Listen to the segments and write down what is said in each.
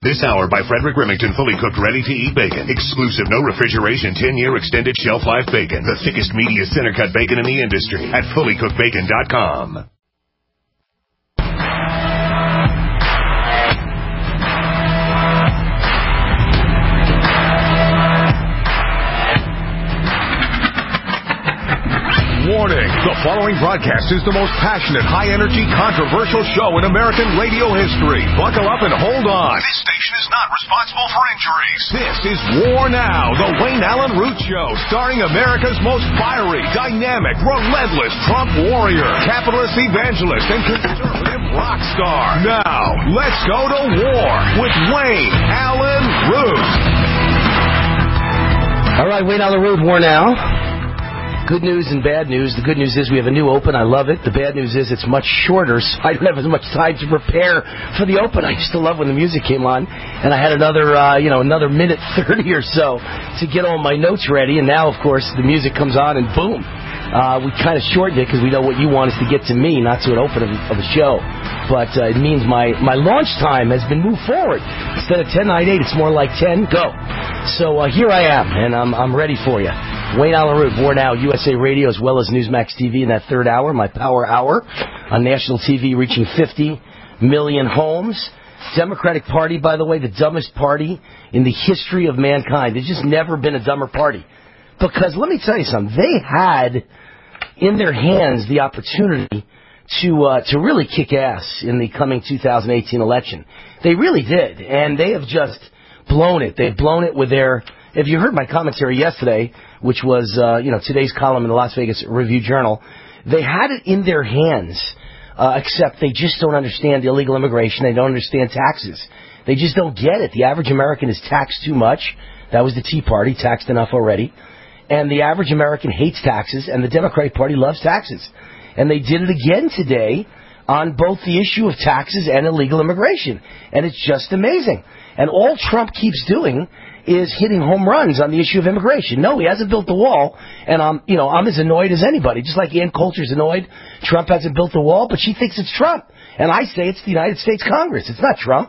This hour by Frederick Remington, fully cooked, ready-to-eat bacon. Exclusive, no refrigeration, 10-year extended shelf life bacon. The thickest, meatiest center-cut bacon in the industry at fullycookedbacon.com. Warning, the following broadcast is the most passionate, high-energy, controversial show in American radio history. Buckle up and hold on. This station is not responsible for injuries. This is War Now, the Wayne Allen Root Show, starring America's most fiery, dynamic, relentless Trump warrior, capitalist evangelist, and conservative rock star. Now, let's go to war with Wayne Allen Root. All right, Wayne Allen Root, War Now. Good news and bad news. The good news is we have a new Open. I love it. The bad news is it's much shorter, so I don't have as much time to prepare for the Open. I used to love when the music came on, and I had another minute 30 or so to get all my notes ready. And now, of course, the music comes on, and boom. We kind of shortened it because we know what you want is to get to me, not to an Open of a show. But it means my launch time has been moved forward. Instead of 10, 9, 8, it's more like 10, go. So here I am, and I'm ready for you. Wayne Allen Root, War Now, USA Radio, as well as Newsmax TV in that third hour, my power hour, on national TV reaching 50 million homes. Democratic Party, by the way, the dumbest party in the history of mankind. There's just never been a dumber party. Because let me tell you something, they had in their hands the opportunity to really kick ass in the coming 2018 election. They really did, and they have just blown it. They've blown it with their... If you heard my commentary yesterday, which was today's column in the Las Vegas Review-Journal, they had it in their hands, except they just don't understand the illegal immigration. They don't understand taxes. They just don't get it. The average American is taxed too much. That was the Tea Party, taxed enough already. And the average American hates taxes, and the Democratic Party loves taxes. And they did it again today on both the issue of taxes and illegal immigration. And it's just amazing. And all Trump keeps doing is hitting home runs on the issue of immigration. No, he hasn't built the wall, and I'm as annoyed as anybody. Just like Ann Coulter's annoyed Trump hasn't built the wall, but she thinks it's Trump. And I say it's the United States Congress. It's not Trump.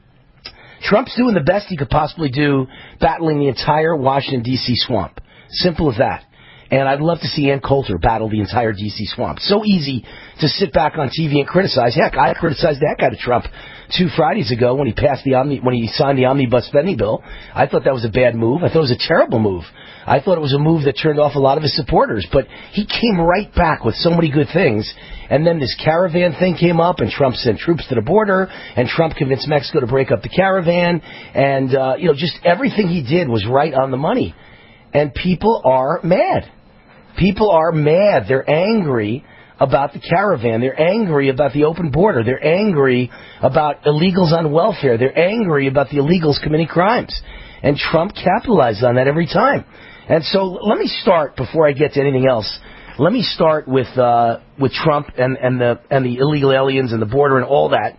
Trump's doing the best he could possibly do, battling the entire Washington, D.C. swamp. Simple as that. And I'd love to see Ann Coulter battle the entire D.C. swamp. So easy to sit back on TV and criticize. Heck, I criticized the heck out of Trump 2 Fridays ago when he signed the omnibus spending bill. I thought that was a bad move. I thought it was a terrible move. I thought it was a move that turned off a lot of his supporters. But he came right back with so many good things. And then this caravan thing came up, and Trump sent troops to the border, and Trump convinced Mexico to break up the caravan. And, just everything he did was right on the money. And people are mad. People are mad. They're angry about the caravan. They're angry about the open border. They're angry about illegals on welfare. They're angry about the illegals committing crimes. And Trump capitalized on that every time. And so let me start, before I get to anything else, let me start with Trump and the illegal aliens and the border and all that.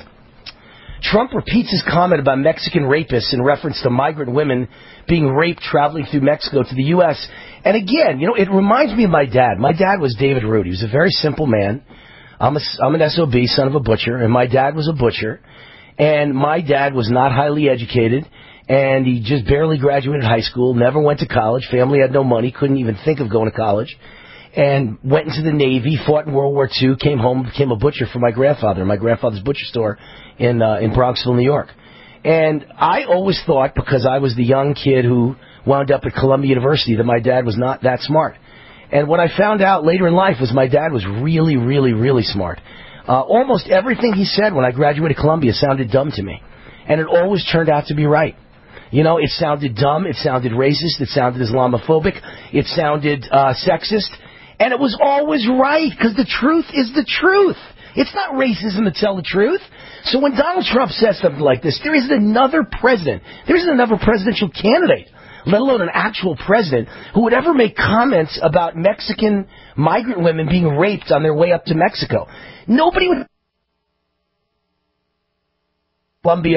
Trump repeats his comment about Mexican rapists in reference to migrant women being raped traveling through Mexico to the U.S. And again, it reminds me of my dad. My dad was David Root. He was a very simple man. I'm an SOB, son of a butcher, and my dad was a butcher. And my dad was not highly educated, and he just barely graduated high school, never went to college. Family had no money, couldn't even think of going to college. And went into the Navy, fought in World War II, came home, became a butcher for my grandfather, my grandfather's butcher store in Bronxville, New York. And I always thought, because I was the young kid who wound up at Columbia University, that my dad was not that smart. And what I found out later in life was my dad was really, really, really smart. Almost everything he said when I graduated Columbia sounded dumb to me. And it always turned out to be right. It sounded dumb, it sounded racist, it sounded Islamophobic, it sounded sexist. And it was always right, because the truth is the truth. It's not racism to tell the truth. So when Donald Trump says something like this, there isn't another president, there isn't another presidential candidate, let alone an actual president, who would ever make comments about Mexican migrant women being raped on their way up to Mexico. Nobody would... Columbia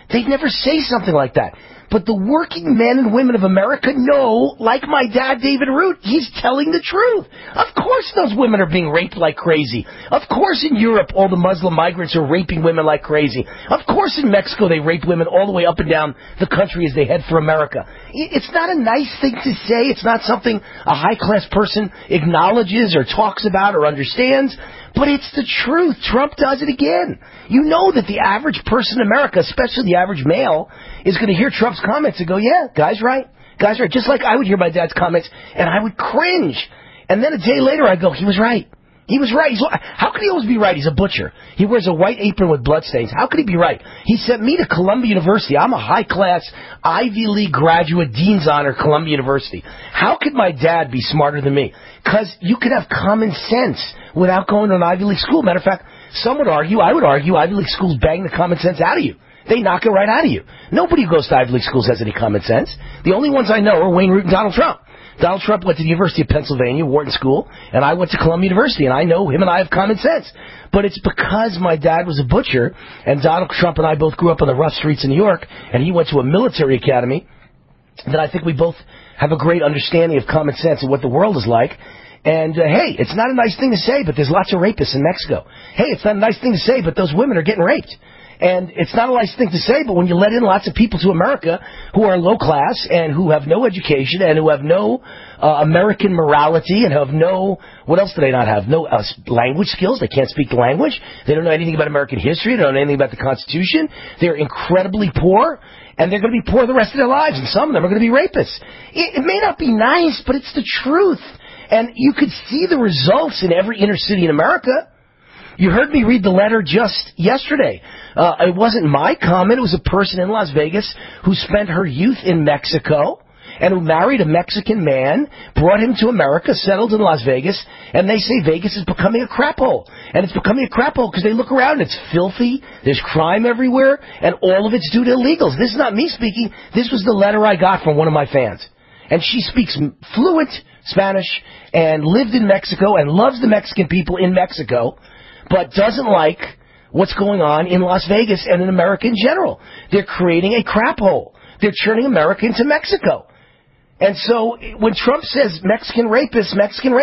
They'd never say something like that. But the working men and women of America know, like my dad, David Root, he's telling the truth. Of course those women are being raped like crazy. Of course in Europe all the Muslim migrants are raping women like crazy. Of course in Mexico they rape women all the way up and down the country as they head for America. It's not a nice thing to say. It's not something a high-class person acknowledges or talks about or understands. But it's the truth. Trump does it again. You know that the average person in America, especially the average male, is going to hear Trump's comments and go, yeah, guy's right. Guy's right. Just like I would hear my dad's comments, and I would cringe. And then a day later, I go, he was right. He was right. How could he always be right? He's a butcher. He wears a white apron with bloodstains. How could he be right? He sent me to Columbia University. I'm a high-class Ivy League graduate, Dean's Honor, Columbia University. How could my dad be smarter than me? Because you could have common sense without going to an Ivy League school. Matter of fact, some would argue, I would argue, Ivy League schools bang the common sense out of you. They knock it right out of you. Nobody who goes to Ivy League schools has any common sense. The only ones I know are Wayne Root and Donald Trump. Donald Trump went to the University of Pennsylvania, Wharton School, and I went to Columbia University, and I know him and I have common sense. But it's because my dad was a butcher, and Donald Trump and I both grew up on the rough streets in New York, and he went to a military academy, that I think we both have a great understanding of common sense and what the world is like. And, hey, it's not a nice thing to say, but there's lots of rapists in Mexico. Hey, it's not a nice thing to say, but those women are getting raped. And it's not a nice thing to say, but when you let in lots of people to America who are low class and who have no education and who have no American morality and have no, what else do they not have? No language skills. They can't speak the language. They don't know anything about American history. They don't know anything about the Constitution. They're incredibly poor, and they're going to be poor the rest of their lives, and some of them are going to be rapists. It may not be nice, but it's the truth. And you could see the results in every inner city in America. You heard me read the letter just yesterday. It wasn't my comment. It was a person in Las Vegas who spent her youth in Mexico and who married a Mexican man, brought him to America, settled in Las Vegas, and they say Vegas is becoming a crap hole. And it's becoming a crap hole because they look around, it's filthy, there's crime everywhere, and all of it's due to illegals. This is not me speaking. This was the letter I got from one of my fans. And she speaks fluent Spanish and lived in Mexico and loves the Mexican people in Mexico, but doesn't like what's going on in Las Vegas and in America in general. They're creating a crap hole. They're turning America into Mexico. And so when Trump says Mexican rapists,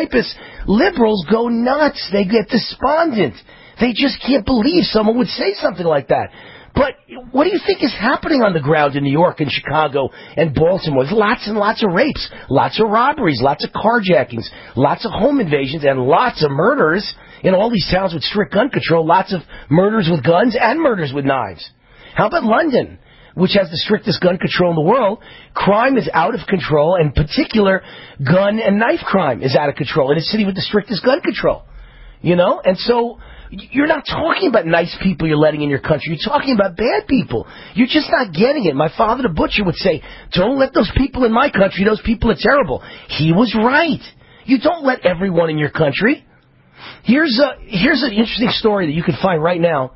liberals go nuts. They get despondent. They just can't believe someone would say something like that. But what do you think is happening on the ground in New York and Chicago and Baltimore? There's lots and lots of rapes, lots of robberies, lots of carjackings, lots of home invasions, and lots of murders in all these towns with strict gun control, lots of murders with guns and murders with knives. How about London, which has the strictest gun control in the world? Crime is out of control, and in particular, gun and knife crime is out of control in a city with the strictest gun control. You know? And so you're not talking about nice people you're letting in your country. You're talking about bad people. You're just not getting it. My father, the butcher, would say, don't let those people in my country. Those people are terrible. He was right. You don't let everyone in your country. Here's an interesting story that you can find right now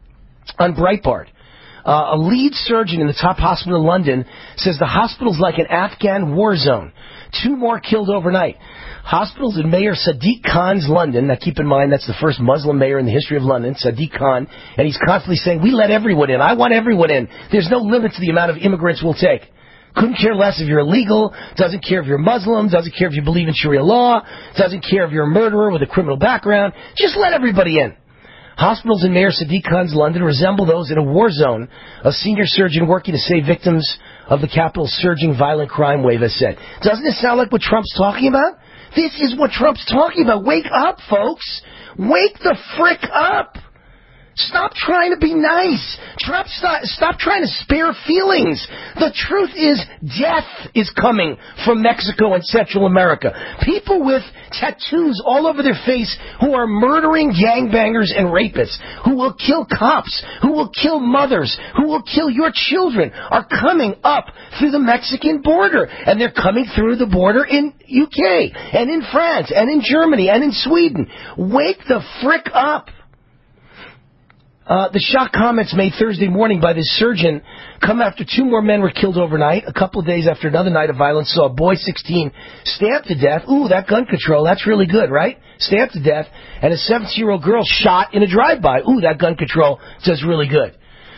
on Breitbart. A lead surgeon in the top hospital in London says the hospital's like an Afghan war zone. 2 more killed overnight. Hospitals in Mayor Sadiq Khan's London. Now keep in mind that's the first Muslim mayor in the history of London, Sadiq Khan. And he's constantly saying, we let everyone in. I want everyone in. There's no limit to the amount of immigrants we'll take. Couldn't care less if you're illegal, doesn't care if you're Muslim, doesn't care if you believe in Sharia law, doesn't care if you're a murderer with a criminal background. Just let everybody in. Hospitals in Mayor Sadiq Khan's London resemble those in a war zone. A senior surgeon working to save victims of the capital's surging violent crime wave has said. Doesn't it sound like what Trump's talking about? This is what Trump's talking about. Wake up, folks. Wake the frick up. Stop trying to be nice. Trump, stop trying to spare feelings. The truth is, death is coming from Mexico and Central America. People with tattoos all over their face who are murdering gangbangers and rapists, who will kill cops, who will kill mothers, who will kill your children, are coming up through the Mexican border. And they're coming through the border in UK, and in France, and in Germany, and in Sweden. Wake the frick up. The shock comments made Thursday morning by this surgeon come after 2 more men were killed overnight. A couple of days after another night of violence saw a boy 16 stabbed to death. Ooh, that gun control, that's really good, right? Stabbed to death. And a 17-year-old girl shot in a drive-by. Ooh, that gun control does really good.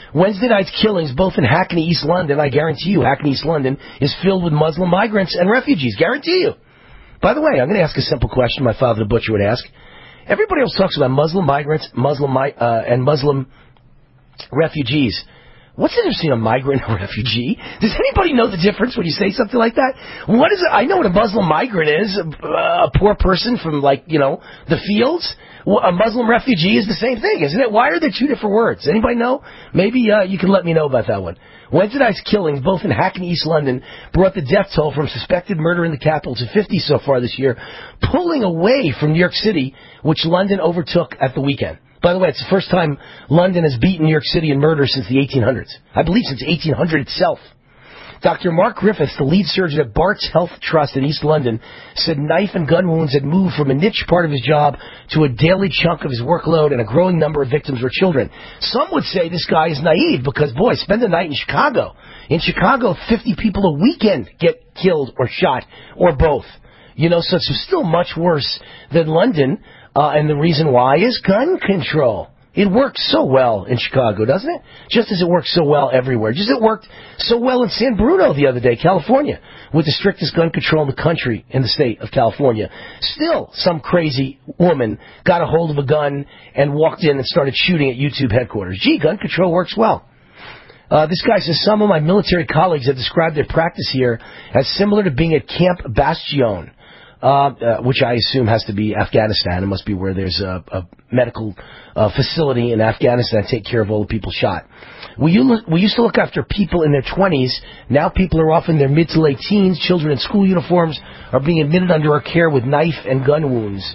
Wednesday night's killings, both in Hackney, East London, I guarantee you, Hackney, East London, is filled with Muslim migrants and refugees. Guarantee you. By the way, I'm going to ask a simple question my father the butcher would ask. Everybody else talks about Muslim migrants, and Muslim refugees. What's interesting, a migrant and a refugee? Does anybody know the difference when you say something like that? What is it? I know what a Muslim migrant is, a poor person from, the fields. A Muslim refugee is the same thing, isn't it? Why are there two different words? Anybody know? Maybe you can let me know about that one. Wednesday night's killings, both in Hackney, East London, brought the death toll from suspected murder in the capital to 50 so far this year, pulling away from New York City, which London overtook at the weekend. By the way, it's the first time London has beaten New York City in murder since the 1800s. I believe since 1800 itself. Dr. Mark Griffiths, the lead surgeon at Bart's Health Trust in East London, said knife and gun wounds had moved from a niche part of his job to a daily chunk of his workload, and a growing number of victims were children. Some would say this guy is naive because, boy, spend the night in Chicago. In Chicago, 50 people a weekend get killed or shot, or both. So it's still much worse than London. And the reason why is gun control. It works so well in Chicago, doesn't it? Just as it works so well everywhere. Just as it worked so well in San Bruno the other day, California, with the strictest gun control in the country, in the state of California. Still, some crazy woman got a hold of a gun and walked in and started shooting at YouTube headquarters. Gee, gun control works well. This guy says, some of my military colleagues have described their practice here as similar to being at Camp Bastion. Which I assume has to be Afghanistan. It must be where there's a medical facility in Afghanistan to take care of all the people shot. We used to look after people in their 20s. Now people are off in their mid to late teens. Children in school uniforms are being admitted under our care with knife and gun wounds.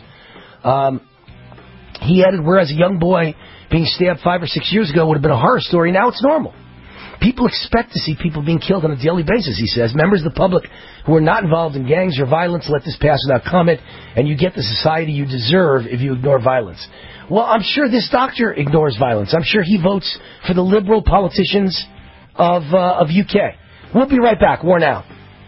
He added, whereas a young boy being stabbed 5 or 6 years ago would have been a horror story, now it's normal. People expect to see people being killed on a daily basis, he says. Members of the public who are not involved in gangs or violence let this pass without comment, and you get the society you deserve if you ignore violence. Well, I'm sure this doctor ignores violence. I'm sure he votes for the liberal politicians of UK. We'll be right back. War Now.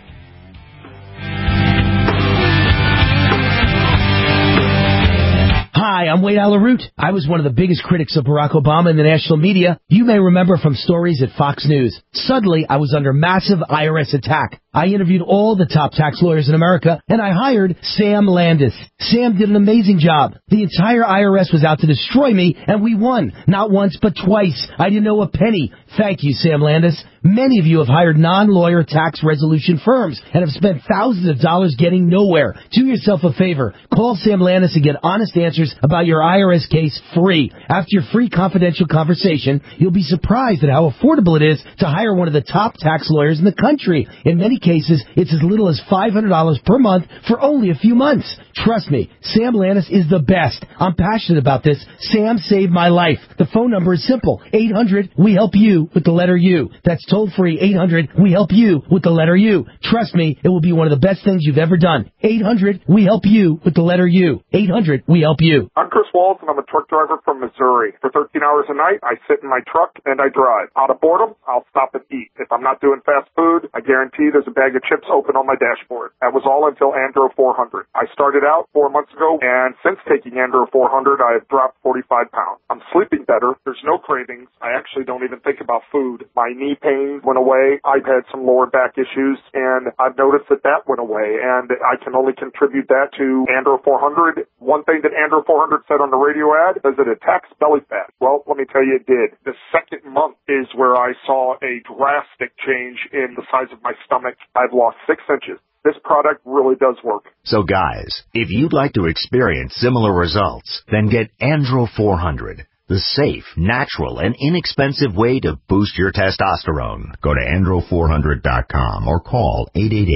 Hi, I'm Wade Alaroot. I was one of the biggest critics of Barack Obama in the national media. You may remember from stories at Fox News. Suddenly, I was under massive IRS attack. I interviewed all the top tax lawyers in America, and I hired Sam Landis. Sam did an amazing job. The entire IRS was out to destroy me, and we won. Not once, but twice. I didn't owe a penny. Thank you, Sam Landis. Many of you have hired non-lawyer tax resolution firms and have spent thousands of dollars getting nowhere. Do yourself a favor. Call Sam Landis and get honest answers about your IRS case free. After your free confidential conversation, you'll be surprised at how affordable it is to hire one of the top tax lawyers in the country. In many cases, it's as little as $500 per month for only a few months. Trust me, Sam Landis is the best. I'm passionate about this. Sam saved my life. The phone number is simple. 800-WE-HELP-YOU with the letter U. That's toll-free 800-WE-HELP-YOU with the letter U. Trust me, it will be one of the best things you've ever done. 800-WE-HELP-YOU with the letter U. 800-WE-HELP-YOU. I'm Chris Walls, and I'm a truck driver from Missouri. For 13 hours a night, I sit in my truck and I drive. Out of boredom, I'll stop and eat. If I'm not doing fast food, I guarantee there's a bag of chips open on my dashboard. That was all until Andro 400. I started out 4 months ago, and since taking Andro 400, I have dropped 45 pounds. I'm sleeping better. There's no cravings. I actually don't even think about food. My knee pain went away. I've had some lower back issues, and I've noticed that went away, and I can only contribute that to Andro 400. One thing that Andro 400 said on the radio ad is it attacks belly fat. Well, let me tell you, it did. The second month is where I saw a drastic change in the size of my stomach. I've lost 6 inches. This product really does work. So guys, if you'd like to experience similar results, then get Andro 400, the safe, natural, and inexpensive way to boost your testosterone. Go to andro400.com or call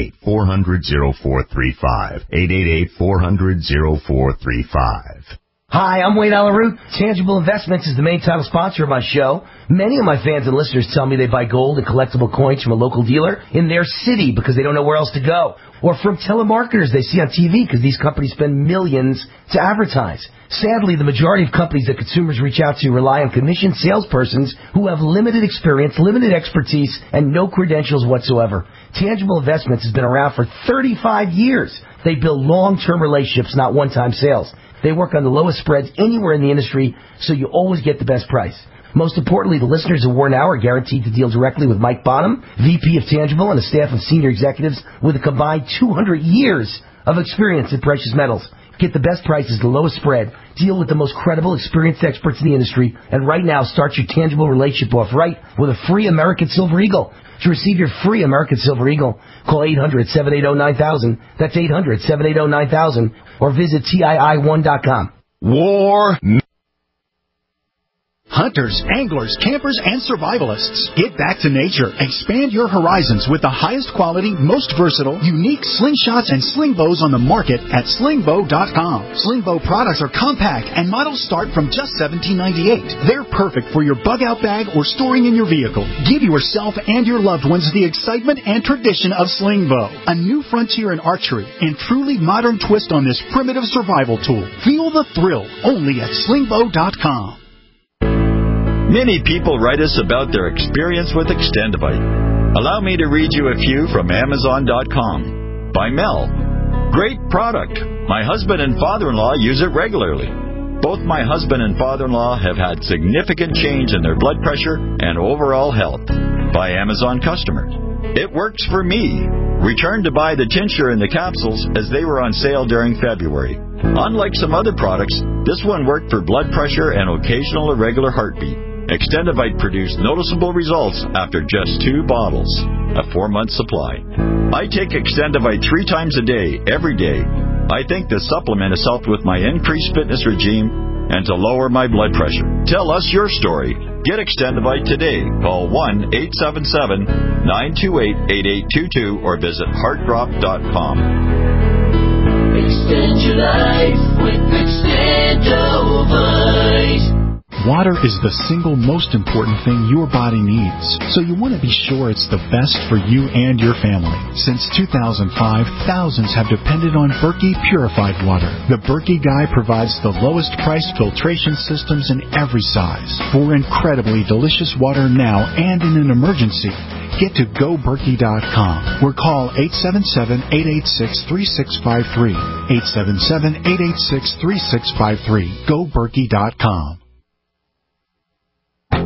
888-400-0435. 888-400-0435. Hi, I'm Wayne Alaroot. Tangible Investments is the main title sponsor of my show. Many of my fans and listeners tell me they buy gold and collectible coins from a local dealer in their city because they don't know where else to go. Or from telemarketers they see on TV because these companies spend millions to advertise. Sadly, the majority of companies that consumers reach out to rely on commissioned salespersons who have limited experience, limited expertise, and no credentials whatsoever. Tangible Investments has been around for 35 years. They build long-term relationships, not one-time sales. They work on the lowest spreads anywhere in the industry, so you always get the best price. Most importantly, the listeners of War Now are guaranteed to deal directly with Mike Bonham, VP of Tangible, and a staff of senior executives with a combined 200 years of experience in precious metals. Get the best prices, the lowest spread. Deal with the most credible, experienced experts in the industry. And right now, start your Tangible relationship off right with a free American Silver Eagle. To receive your free American Silver Eagle, call 800-780-9000. That's 800-780-9000. Or visit TII1.com. War. Hunters, anglers, campers, and survivalists. Get back to nature. Expand your horizons with the highest quality, most versatile, unique slingshots and sling bows on the market at slingbow.com. Slingbow products are compact and models start from just $17.98. They're perfect for your bug-out bag or storing in your vehicle. Give yourself and your loved ones the excitement and tradition of Slingbow, a new frontier in archery and truly modern twist on this primitive survival tool. Feel the thrill only at slingbow.com. Many people write us about their experience with Extendivite. Allow me to read you a few from Amazon.com. By Mel. Great product. My husband and father-in-law use it regularly. Both my husband and father-in-law have had significant change in their blood pressure and overall health. By Amazon customer. It works for me. Returned to buy the tincture and the capsules as they were on sale during February. Unlike some other products, this one worked for blood pressure and occasional irregular heartbeat. Extendivite produced noticeable results after just 2 bottles, a 4-month supply. I take Extendivite 3 times a day, every day. I think the supplement has helped with my increased fitness regime and to lower my blood pressure. Tell us your story. Get Extendivite today. Call 1-877-928-8822 or visit heartdrop.com. Extend your life with Extendivite. Water is the single most important thing your body needs, so you want to be sure it's the best for you and your family. Since 2005, thousands have depended on Berkey purified water. The Berkey Guy provides the lowest priced filtration systems in every size for incredibly delicious water now and in an emergency. Get to GoBerkey.com or call 877-886-3653. 877-886-3653. GoBerkey.com. All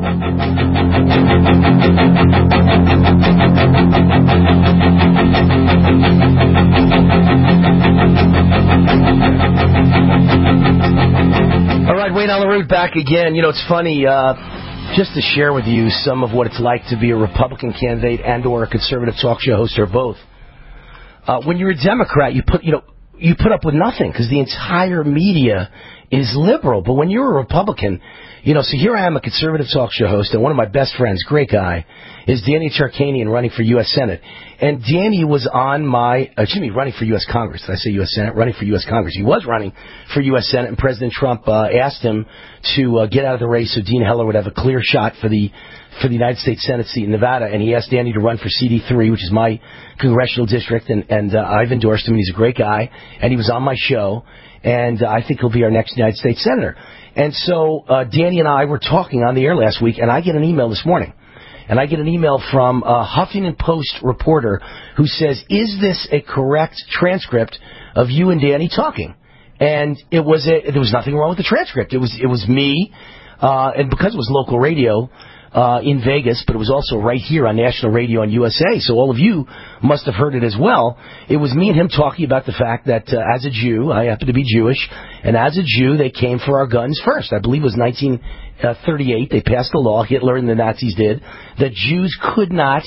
right, Wayne on the route back again. You know, it's funny, just to share with you some of what it's like to be a Republican candidate and or a conservative talk show host or both. When you're a Democrat, you put up with nothing because the entire media is liberal. But when you're a Republican, so here I am, a conservative talk show host, and one of my best friends, great guy, is Danny Tarkanian running for U.S. Senate. And Danny was on running for U.S. Congress. Did I say U.S. Senate? Running for U.S. Congress. He was running for U.S. Senate, and President Trump asked him to get out of the race so Dean Heller would have a clear shot for the United States Senate seat in Nevada. And he asked Danny to run for CD3, which is my congressional district, and I've endorsed him. He's a great guy, and he was on my show, and I think he'll be our next United States Senator. And so Danny and I were talking on the air last week, and I get an email this morning. And I get an email from a Huffington Post reporter who says, is this a correct transcript of you and Danny talking? And there was nothing wrong with the transcript. It was me, and because it was local radio in Vegas, but it was also right here on national radio on USA, so all of you must have heard it as well. It was me and him talking about the fact that as a Jew, I happen to be Jewish, and as a Jew, they came for our guns first. I believe it was 1938. They passed a law, Hitler and the Nazis did, that Jews could not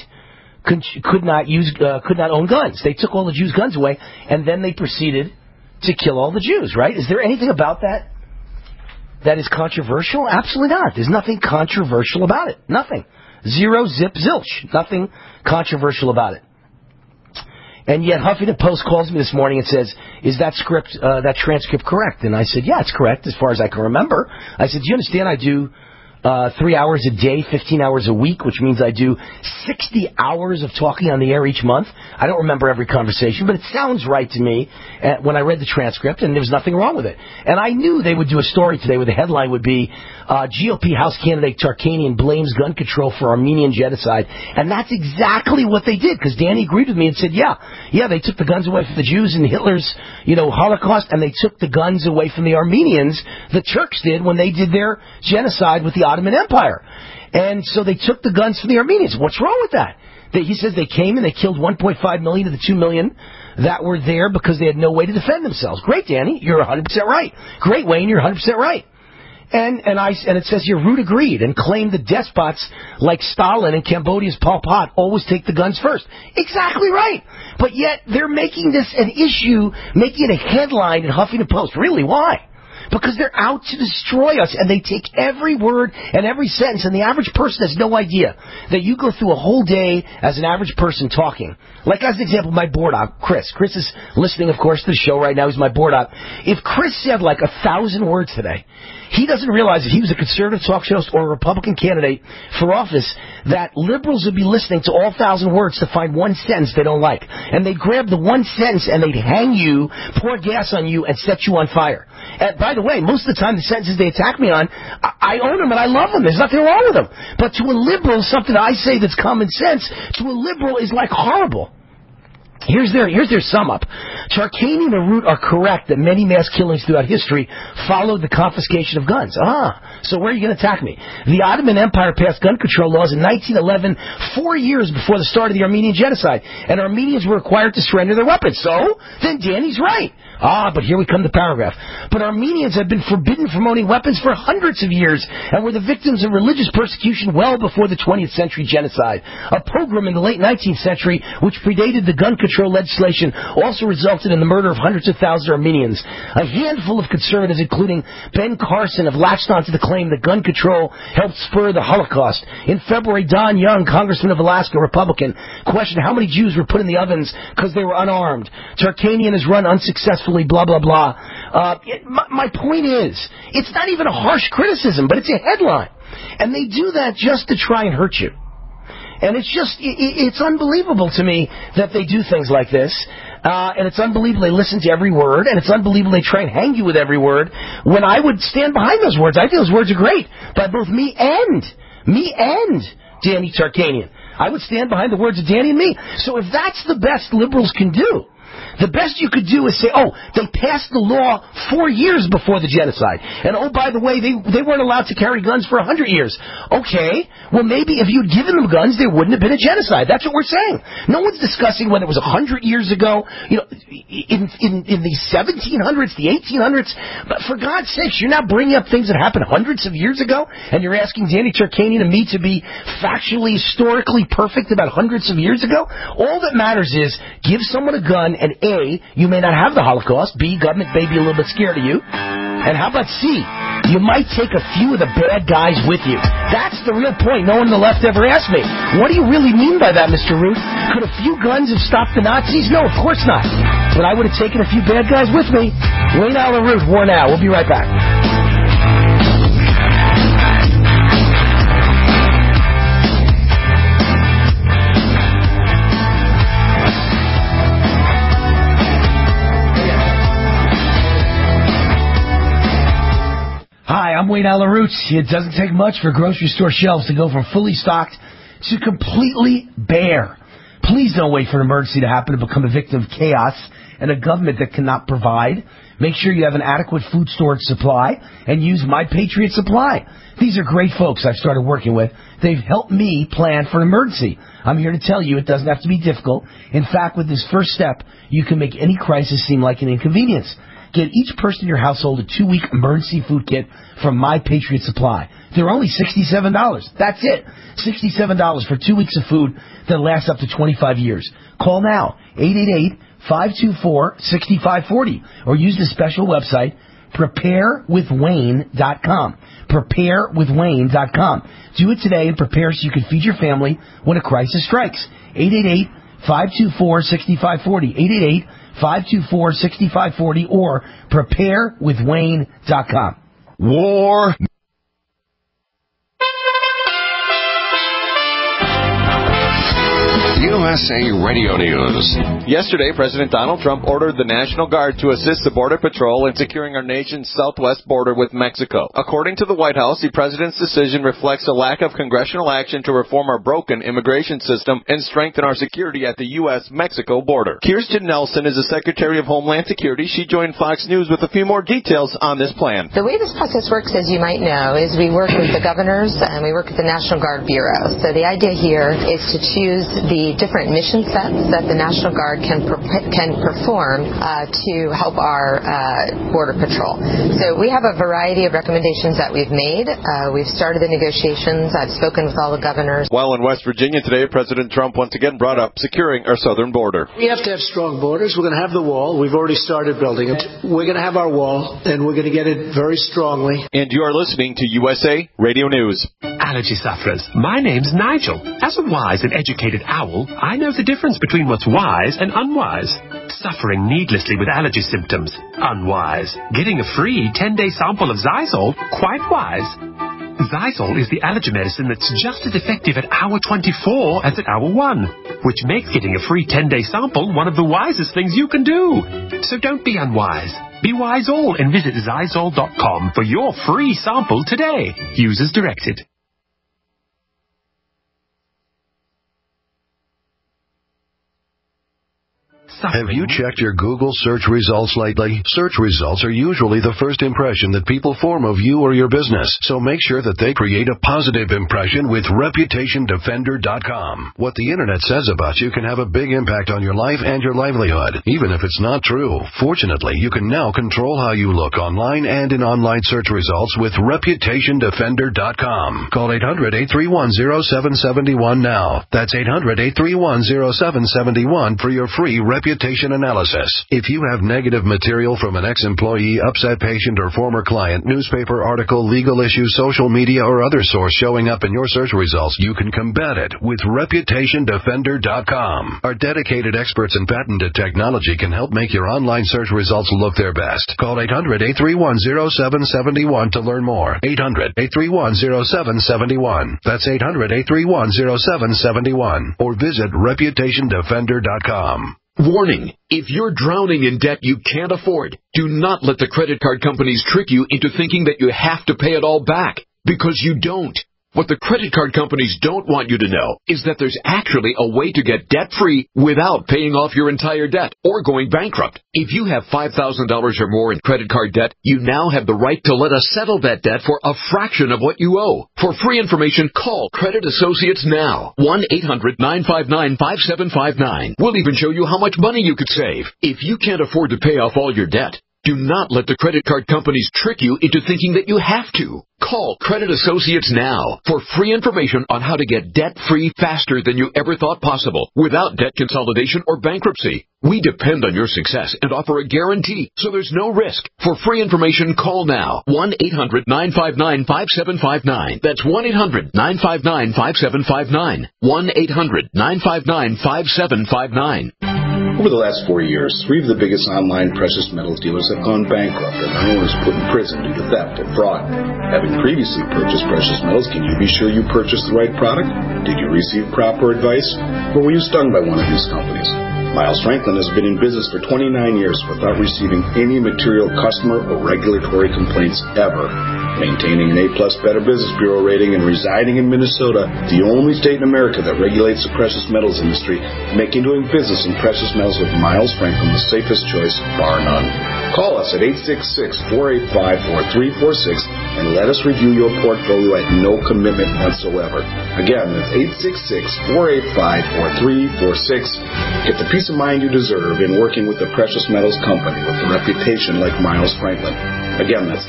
own guns. They took all the Jews' guns away, and then they proceeded to kill all the Jews, right? Is there anything about that is controversial? Absolutely not. There's nothing controversial about it. Nothing. Zero, zip, zilch. Nothing controversial about it. And yet Huffington Post calls me this morning and says, is that transcript correct? And I said, yeah, it's correct as far as I can remember. I said, do you understand I do 3 hours a day, 15 hours a week, which means I do 60 hours of talking on the air each month. I don't remember every conversation, but it sounds right to me when I read the transcript, and there was nothing wrong with it. And I knew they would do a story today where the headline would be, GOP House candidate Tarkanian blames gun control for Armenian genocide. And that's exactly what they did, because Danny agreed with me and said, yeah, they took the guns away from the Jews in Hitler's, Holocaust, and they took the guns away from the Armenians, the Turks did, when they did their genocide with the Ottoman Empire. And so they took the guns from the Armenians. What's wrong with that? He says they came and they killed 1.5 million of the 2 million that were there because they had no way to defend themselves. Great, Danny. You're 100% right. Great, Wayne. You're 100% right. And it says here, Root agreed and claimed that despots like Stalin and Cambodia's Pol Pot always take the guns first. Exactly right. But yet they're making this an issue, making it a headline in Huffington Post. Really, why? Because they're out to destroy us, and they take every word and every sentence, and the average person has no idea that you go through a whole day as an average person talking. Like, as an example, my board op, Chris. Chris is listening, of course, to the show right now. He's my board op. If Chris said like 1,000 words today, he doesn't realize if he was a conservative talk show host or a Republican candidate for office, that liberals would be listening to all 1,000 words to find one sentence they don't like. And they'd grab the one sentence and they'd hang you, pour gas on you, and set you on fire. And by the way, most of the time the sentences they attack me on, I own them and I love them. There's nothing wrong with them. But to a liberal, something I say that's common sense, to a liberal is like horrible. Here's their sum up. Tarkanian and Root are correct that many mass killings throughout history followed the confiscation of guns. So where are you going to attack me? The Ottoman Empire passed gun control laws in 1911, 4 years before the start of the Armenian genocide, and Armenians were required to surrender their weapons. So, then Danny's right. But here we come to the paragraph. But Armenians have been forbidden from owning weapons for hundreds of years and were the victims of religious persecution well before the 20th century genocide. A pogrom in the late 19th century, which predated the gun control legislation, also resulted in the murder of hundreds of thousands of Armenians. A handful of conservatives, including Ben Carson, have latched onto the claim that gun control helped spur the Holocaust. In February, Don Young, congressman of Alaska, Republican, questioned how many Jews were put in the ovens because they were unarmed. Tarkanian has run unsuccessfully, blah, blah, blah. My point is, it's not even a harsh criticism, but it's a headline. And they do that just to try and hurt you. And it's unbelievable to me that they do things like this. And it's unbelievable they listen to every word, and it's unbelievable they try and hang you with every word, when I would stand behind those words. I think those words are great, by both me and Danny Tarkanian. I would stand behind the words of Danny and me. So if that's the best liberals can do, the best you could do is say, they passed the law 4 years before the genocide. And by the way, they weren't allowed to carry guns for 100 years. Okay, well maybe if you'd given them guns, there wouldn't have been a genocide. That's what we're saying. No one's discussing whether it was 100 years ago, in the 1700s, the 1800s. But for God's sakes, you're not bringing up things that happened hundreds of years ago, and you're asking Danny Tarkanian and me to be factually, historically perfect about hundreds of years ago? All that matters is give someone a gun, and A, you may not have the Holocaust. B, government may be a little bit scared of you. And how about C? You might take a few of the bad guys with you. That's the real point. No one on the left ever asked me. What do you really mean by that, Mr. Root? Could a few guns have stopped the Nazis? No, of course not. But I would have taken a few bad guys with me. Wayne Allyn Root, War Now. We'll be right back. Hi, I'm Wayne Allyn Root. It doesn't take much for grocery store shelves to go from fully stocked to completely bare. Please don't wait for an emergency to happen to become a victim of chaos and a government that cannot provide. Make sure you have an adequate food storage supply and use My Patriot Supply. These are great folks I've started working with. They've helped me plan for an emergency. I'm here to tell you it doesn't have to be difficult. In fact, with this first step, you can make any crisis seem like an inconvenience. Get each person in your household a 2-week emergency food kit from My Patriot Supply. They're only $67. That's it. $67 for 2 weeks of food that lasts up to 25 years. Call now, 888-524-6540, or use the special website, preparewithwayne.com. Preparewithwayne.com. Do it today and prepare so you can feed your family when a crisis strikes. 888-524-6540. 888-524-6540 or preparewithwayne.com. War. You USA Radio News. Yesterday, President Donald Trump ordered the National Guard to assist the Border Patrol in securing our nation's southwest border with Mexico. According to the White House, the president's decision reflects a lack of congressional action to reform our broken immigration system and strengthen our security at the U.S.-Mexico border. Kirstjen Nielsen is the Secretary of Homeland Security. She joined Fox News with a few more details on this plan. The way this process works, as you might know, is we work with the governors and we work with the National Guard Bureau. So the idea here is to choose the different mission sets that the National Guard can perform to help our Border Patrol. So we have a variety of recommendations that we've made. We've started the negotiations. I've spoken with all the governors. While in West Virginia today, President Trump once again brought up securing our southern border. We have to have strong borders. We're going to have the wall. We've already started building it. We're going to have our wall, and we're going to get it very strongly. And you are listening to USA Radio News. Allergy sufferers, my name's Nigel. As a wise and educated owl, I know the difference between what's wise and unwise. Suffering needlessly with allergy symptoms, unwise. Getting a free 10-day sample of Zysol, quite wise. Zysol is the allergy medicine that's just as effective at hour 24 as at hour 1, which makes getting a free 10-day sample one of the wisest things you can do. So don't be unwise. Be wise all and visit Zysol.com for your free sample today. Use as directed. Have you checked your Google search results lately? Search results are usually the first impression that people form of you or your business, so make sure that they create a positive impression with ReputationDefender.com. What the Internet says about you can have a big impact on your life and your livelihood, even if it's not true. Fortunately, you can now control how you look online and in online search results with ReputationDefender.com. Call 800-831-0771 now. That's 800-831-0771 for your free reputation analysis. If you have negative material from an ex-employee, upset patient, or former client, newspaper article, legal issue, social media, or other source showing up in your search results, you can combat it with ReputationDefender.com. Our dedicated experts in patented technology can help make your online search results look their best. Call 800-831-0771 to learn more. 800-831-0771. That's 800-831-0771. Or visit ReputationDefender.com. Warning, if you're drowning in debt you can't afford, do not let the credit card companies trick you into thinking that you have to pay it all back, because you don't. What the credit card companies don't want you to know is that there's actually a way to get debt-free without paying off your entire debt or going bankrupt. If you have $5,000 or more in credit card debt, you now have the right to let us settle that debt for a fraction of what you owe. For free information, call Credit Associates now. 1-800-959-5759. We'll even show you how much money you could save. If you can't afford to pay off all your debt, do not let the credit card companies trick you into thinking that you have to. Call Credit Associates now for free information on how to get debt-free faster than you ever thought possible without debt consolidation or bankruptcy. We depend on your success and offer a guarantee, so there's no risk. For free information, call now. 1-800-959-5759. That's 1-800-959-5759. 1-800-959-5759. Over the last 4 years, 3 of the biggest online precious metals dealers have gone bankrupt and their owners put in prison due to theft and fraud. Having previously purchased precious metals, can you be sure you purchased the right product? Did you receive proper advice? Or were you stung by one of these companies? Miles Franklin has been in business for 29 years without receiving any material customer or regulatory complaints ever. Maintaining an A-plus Better Business Bureau rating and residing in Minnesota, the only state in America that regulates the precious metals industry, making doing business in precious metals with Miles Franklin the safest choice, bar none. Call us at 866-485-4346 and let us review your portfolio at no commitment whatsoever. Again, that's 866-485-4346. Get the peace of mind you deserve in working with the precious metals company with a reputation like Miles Franklin. Again, that's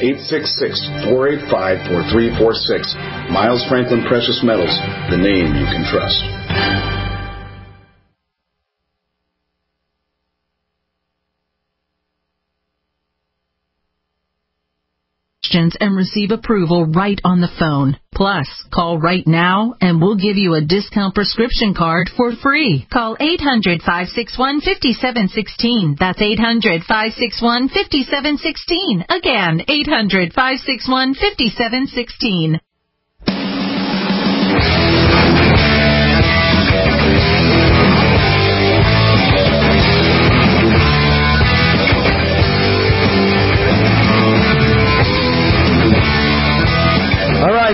866-485-4346. Miles Franklin Precious Metals, the name you can trust. And receive approval right on the phone. Plus, call right now and we'll give you a discount prescription card for free. Call 800-561-5716. That's 800-561-5716. Again, 800-561-5716.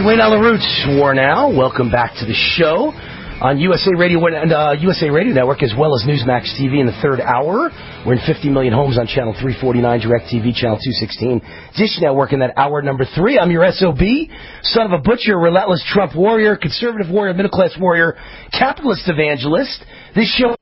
right, Wayne Allyn Roots, War Now. Welcome back to the show on USA Radio and USA Radio Network, as well as Newsmax TV in the third hour. We're in 50 million homes on Channel 349, DirecTV, Channel 216, Dish Network in that hour number 3. I'm your SOB, son of a butcher, relentless Trump warrior, conservative warrior, middle-class warrior, capitalist evangelist. This show...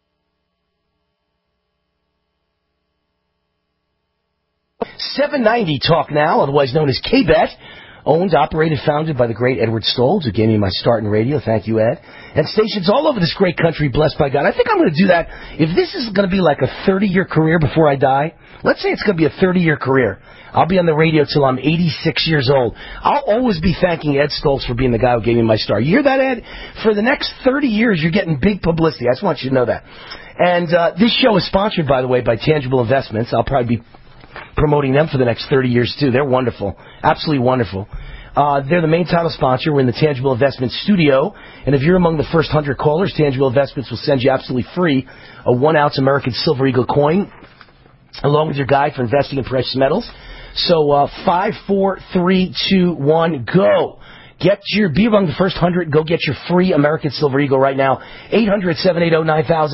$7.90 Talk Now, otherwise known as K-Bet. Owned, operated, founded by the great Edward Stoltz, who gave me my start in radio. Thank you, Ed. And stations all over this great country, blessed by God. I think I'm going to do that. If this is going to be like a 30-year career before I die, let's say it's going to be a 30-year career. I'll be on the radio till I'm 86 years old. I'll always be thanking Ed Stoltz for being the guy who gave me my start. You hear that, Ed? For the next 30 years, you're getting big publicity. I just want you to know that. And this show is sponsored, by the way, by Tangible Investments. I'll probably be promoting them for the next 30 years, too. They're wonderful. Absolutely wonderful. They're the main title sponsor. We're in the Tangible Investments studio. And if you're among the first 100 callers, Tangible Investments will send you absolutely free a 1-ounce American Silver Eagle coin, along with your guide for investing in precious metals. So 5, 4, 3, 2, 1, go. Be among the first 100. Go get your free American Silver Eagle right now. 800-780-9000,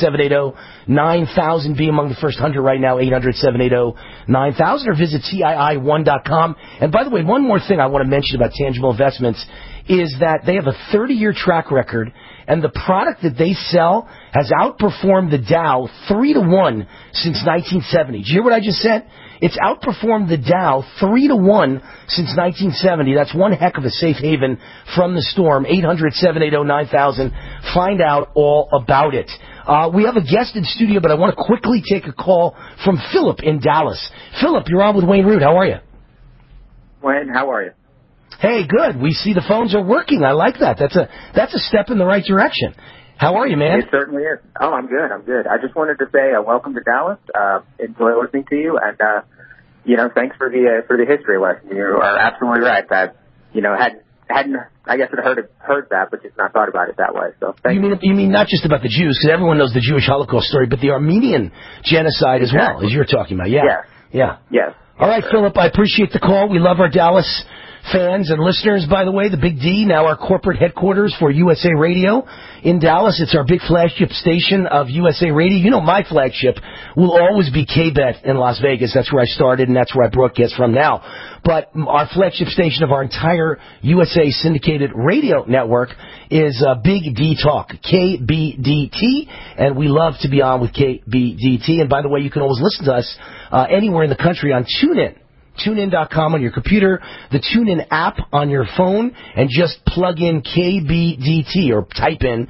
800-780-9000. Be among the first 100 right now. 800-780-9000, or visit TII1.com. And by the way, one more thing I want to mention about Tangible Investments is that they have a 30-year track record, and the product that they sell has outperformed the Dow 3-1 since 1970. Did you hear what I just said? It's outperformed the Dow 3-1 since 1970. That's one heck of a safe haven from the storm. 800-780-9000. Find out all about it. We have a guest in studio, but I want to quickly take a call from Philip in Dallas. Philip, you're on with Wayne Root. How are you? Wayne, how are you? Hey, good. We see the phones are working. I like that. That's a step in the right direction. How are you, man? It certainly is. Oh, I'm good. I just wanted to say welcome to Dallas. Enjoy listening to you, and thanks for the history lesson. You are absolutely right. That hadn't I guess I'd heard that, but just not thought about it that way. So thank you. You mean not just about the Jews, because everyone knows the Jewish Holocaust story, but the Armenian genocide as well, as you're talking about. Yeah. Yes. All right, Philip. I appreciate the call. We love our Dallas fans and listeners, by the way. The Big D, now our corporate headquarters for USA Radio in Dallas. It's our big flagship station of USA Radio. You know, my flagship will always be K-Bet in Las Vegas. That's where I started, and that's where I broadcast from now. But our flagship station of our entire USA syndicated radio network is Big D Talk, KBDT, and we love to be on with KBDT. And by the way, you can always listen to us anywhere in the country on TuneIn. TuneIn.com on your computer, the TuneIn app on your phone, and just plug in KBDT or type in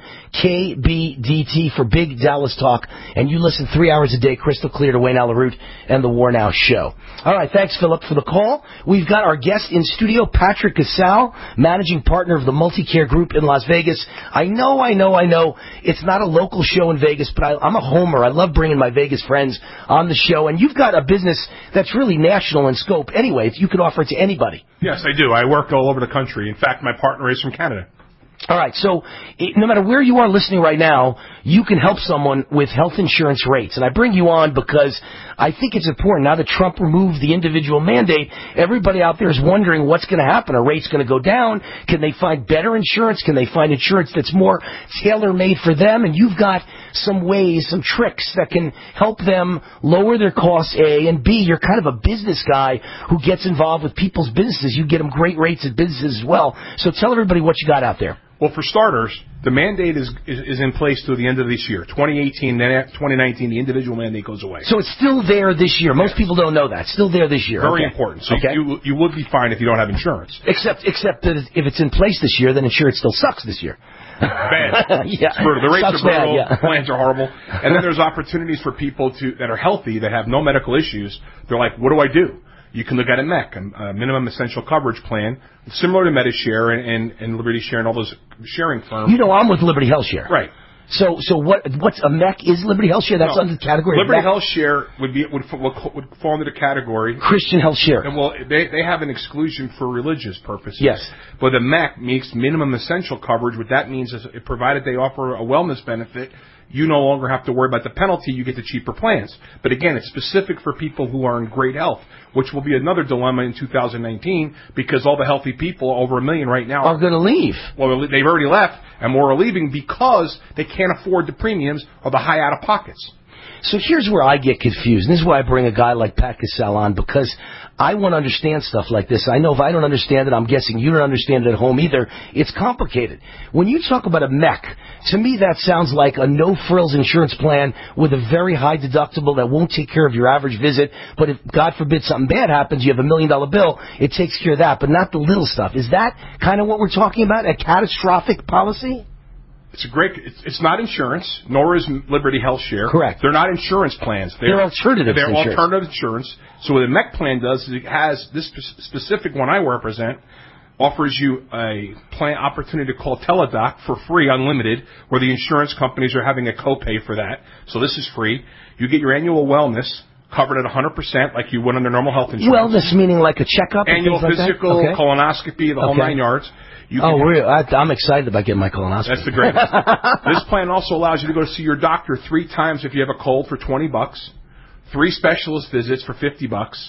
KBDT for Big Dallas Talk, and you listen 3 hours a day, crystal clear, to Wayne Allyn Root and the War Now Show. All right, thanks, Philip, for the call. We've got our guest in studio, Patrick Casal, managing partner of the Multicare Group in Las Vegas. I know. It's not a local show in Vegas, but I'm a homer. I love bringing my Vegas friends on the show, and you've got a business that's really national in scope. Anyway, if you could offer it to anybody. Yes, I do. I work all over the country. In fact, my partner is from Canada. All right, so no matter where you are listening right now, you can help someone with health insurance rates. And I bring you on because I think it's important. Now that Trump removed the individual mandate, everybody out there is wondering what's going to happen. Are rates going to go down? Can they find better insurance? Can they find insurance that's more tailor-made for them? And you've got some ways, some tricks that can help them lower their costs, A, and B, you're kind of a business guy who gets involved with people's businesses. You get them great rates at businesses as well. So tell everybody what you got out there. Well, for starters, the mandate is in place through the end of this year. 2018, then after 2019, the individual mandate goes away. So it's still there this year. Most people don't know that. It's still there this year. Very important. So you would be fine if you don't have insurance. Except that if it's in place this year, then insurance still sucks this year. Bad. Yeah. The rates Sucks are brutal. bad, yeah. Plans are horrible. And then there's opportunities for people that are healthy, that have no medical issues. They're like, what do I do? You can look at a MEC, a minimum essential coverage plan, similar to Medishare and Liberty Share and all those sharing firms. You know, I'm with Liberty Health Share. Right. So what's a MEC? Is Liberty Health Share? That's under the category Liberty of MEC? Health Share would fall under the category Christian Health Share. And well, they have an exclusion for religious purposes. Yes. But the MEC makes minimum essential coverage. What that means is, provided they offer a wellness benefit, you no longer have to worry about the penalty. You get the cheaper plans. But again, it's specific for people who are in great health, which will be another dilemma in 2019 because all the healthy people, over 1 million right now, are going to leave. Well, they've already left, and more are leaving because they can't afford the premiums or the high out-of-pockets. So here's where I get confused. And this is why I bring a guy like Pat Cassell on, because I want to understand stuff like this. I know if I don't understand it, I'm guessing you don't understand it at home either. It's complicated. When you talk about a MEC, to me that sounds like a no-frills insurance plan with a very high deductible that won't take care of your average visit. But if, God forbid, something bad happens, you have $1 million bill, it takes care of that, but not the little stuff. Is that kind of what we're talking about, a catastrophic policy? It's not insurance, nor is Liberty Health Share. Correct. They're not insurance plans. They're alternative They're insurance. alternative insurance. So what a MEC plan does is it has this specific one I represent offers you a plan opportunity to call Teladoc for free, unlimited, where the insurance companies are having a copay for that. So this is free. You get your annual wellness covered at 100% like you would under normal health insurance. Wellness meaning like a checkup? Annual and things like physical, that? Okay. colonoscopy, the whole 9 yards. I'm excited about getting my colonoscopy. That's the greatest. This plan also allows you to go to see your doctor 3 times if you have a cold for $20, 3 specialist visits for $50,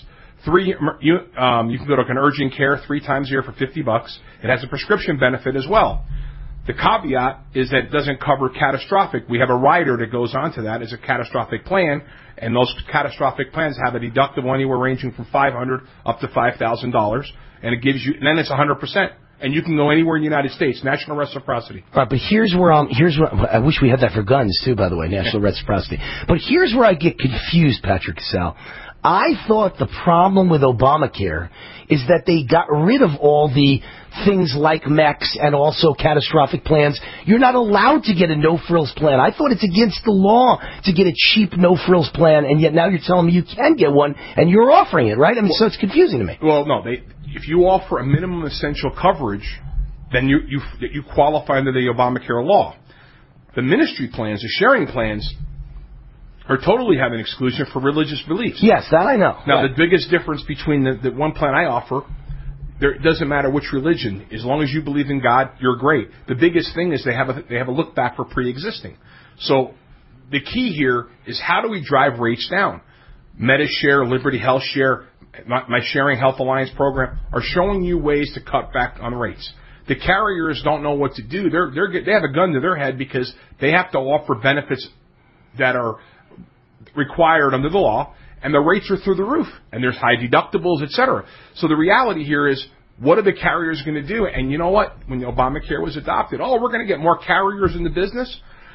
you can go to an urgent care 3 times a year for $50. It has a prescription benefit as well. The caveat is that it doesn't cover catastrophic. We have a rider that goes onto that as a catastrophic plan, and those catastrophic plans have a deductible anywhere ranging from $500 up to $5,000, and it gives you, and then it's 100%. And you can go anywhere in the United States. National reciprocity. All right, but here's where I wish we had that for guns too, by the way, national reciprocity. But here's where I get confused, Patrick Cassell. I thought the problem with Obamacare is that they got rid of all the things like MECs and also catastrophic plans. You're not allowed to get a no-frills plan. I thought it's against the law to get a cheap no-frills plan, and yet now you're telling me you can get one, and you're offering it, right? I mean, so it's confusing to me. Well, no, if you offer a minimum essential coverage, then you qualify under the Obamacare law. The ministry plans, the sharing plans, are totally have an exclusion for religious beliefs. Yes, that I know. Now, the biggest difference between the one plan I offer, it doesn't matter which religion. As long as you believe in God, you're great. The biggest thing is they have a look back for pre-existing. So the key here is how do we drive rates down? MediShare, Liberty Health Share, my Sharing Health Alliance program are showing you ways to cut back on rates. The carriers don't know what to do. They have a gun to their head because they have to offer benefits that are required under the law, and the rates are through the roof, and there's high deductibles, etc. So the reality here is, what are the carriers going to do? And you know what? When Obamacare was adopted, we're going to get more carriers in the business.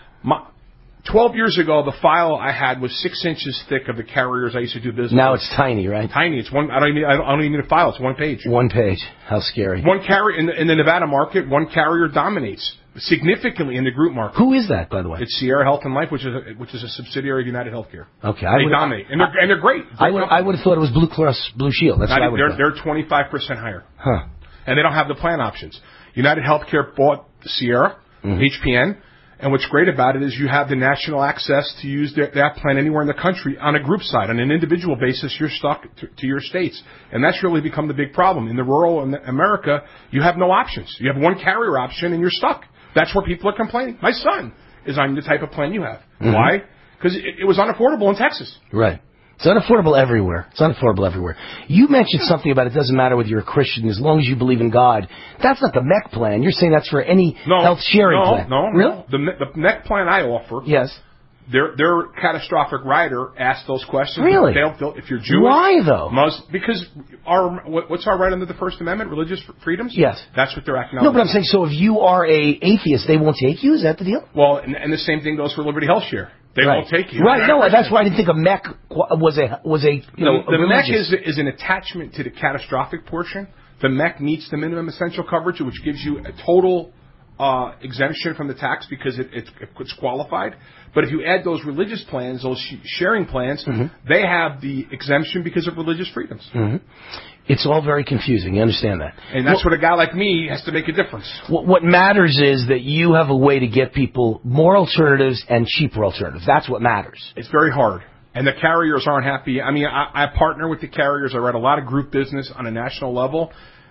12 years ago, the file I had was 6 inches thick of the carriers I used to do business with. Now it's tiny, right? Tiny. It's one. I don't even need a file. It's 1 page. 1 page. How scary. One carrier in the Nevada market. One carrier dominates significantly in the group market. Who is that, by the way? It's Sierra Health and Life, which is a subsidiary of United Healthcare. Okay, they dominate, and they're great. I would have thought it was Blue Cross Blue Shield. That's what I would have thought. They're 25% higher. Huh. And they don't have the plan options. United Healthcare bought Sierra, HPN, and what's great about it is you have the national access to use that plan anywhere in the country on a group side. On an individual basis, you're stuck to your states. And that's really become the big problem. In the rural America, you have no options. You have one carrier option and you're stuck. That's where people are complaining. My son is on the type of plan you have. Why? Because it was unaffordable in Texas. Right. It's unaffordable everywhere. You mentioned something about it doesn't matter whether you're a Christian as long as you believe in God. That's not the MEC plan. You're saying that's for any health sharing plan. No. Really? The MEC plan I offer. Yes. Their catastrophic rider asks those questions. Really? If you're Jewish. Why though? Because what's our right under the First Amendment? Religious freedoms? Yes. That's what they're acting out. No, but I'm saying, so if you are a atheist, they won't take you? Is that the deal? Well, and the same thing goes for Liberty Health Share. They won't take you. Right. No, that's why I didn't think a MEC was a the MEC is an attachment to the catastrophic portion. The MEC meets the minimum essential coverage, which gives you a total exemption from the tax because it's qualified. But if you add those religious plans, those sharing plans, they have the exemption because of religious freedoms. It's all very confusing. You understand that? And that's what a guy like me has to make a difference. What matters is that you have a way to get people more alternatives and cheaper alternatives. That's what matters. It's very hard. And the carriers aren't happy. I mean, I partner with the carriers. I write a lot of group business on a national level.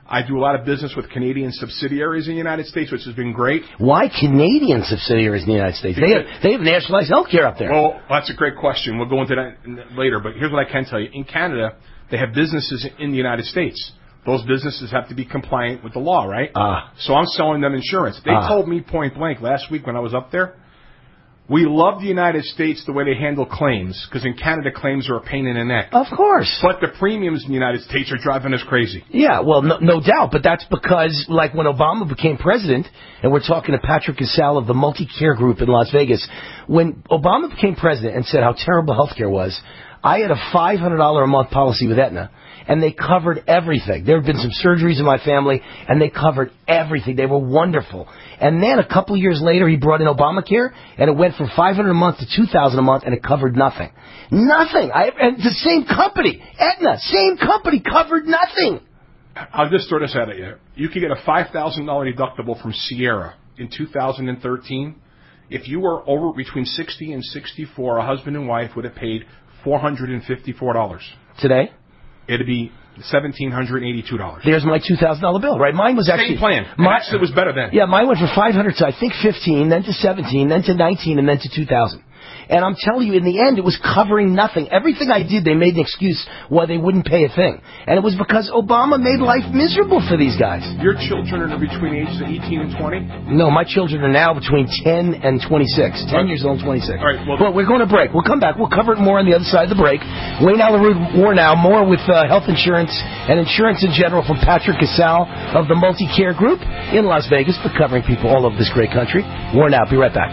I do a lot of business with Canadian subsidiaries in the United States, which has been great. Why Canadian subsidiaries in the United States? They have nationalized health care up there. Well, that's a great question. We'll go into that later, but here's what I can tell you. In Canada, they have businesses in the United States. Those businesses have to be compliant with the law, right? So I'm selling them insurance. They told me point blank last week when I was up there, we love the United States the way they handle claims, because in Canada, claims are a pain in the neck. Of course. But the premiums in the United States are driving us crazy. Yeah, well, no doubt. But that's because, like when Obama became president, and we're talking to Patrick Casale of the Multi-Care Group in Las Vegas, when Obama became president and said how terrible healthcare was, I had a $500 a month policy with Aetna, and they covered everything. There have been some surgeries in my family, and they covered everything. They were wonderful. And then a couple years later, he brought in Obamacare, and it went from $500 a month to $2,000 a month, and it covered nothing. Nothing. And the same company, Aetna, same company, covered nothing. I'll just throw this out at you. You could get a $5,000 deductible from Sierra in 2013. If you were over between 60 and 64, a husband and wife would have paid $454. Today? It'd be $1,782. There's my $2,000 bill, right? Mine was actually... Same plan. Actually, it was better then. Yeah, mine went from 500 to, I think, 15, then to 17, then to 19, and then to 2,000. And I'm telling you, in the end, it was covering nothing. Everything I did, they made an excuse why they wouldn't pay a thing. And it was because Obama made life miserable for these guys. Your children are between ages of 18 and 20? No, my children are now between 10 and 26. 10 years old and 26. All right, well, we're going to break. We'll come back. We'll cover it more on the other side of the break. Wayne Allyn Root, War Now. More with health insurance and insurance in general from Patrick Casale of the Multi-Care Group in Las Vegas, but covering people all over this great country. War Now. Be right back.